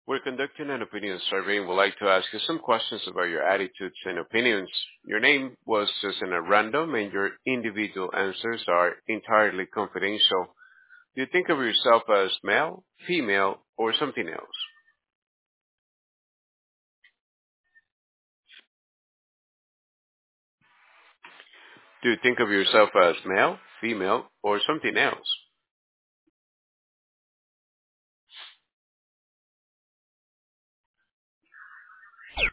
We're conducting an opinion survey and would like to ask you some questions about your attitudes and opinions. Your name was chosen at random and your individual answers are entirely confidential. Do you think of yourself as male, female, or something else? Do you think of yourself as male, female, or something else?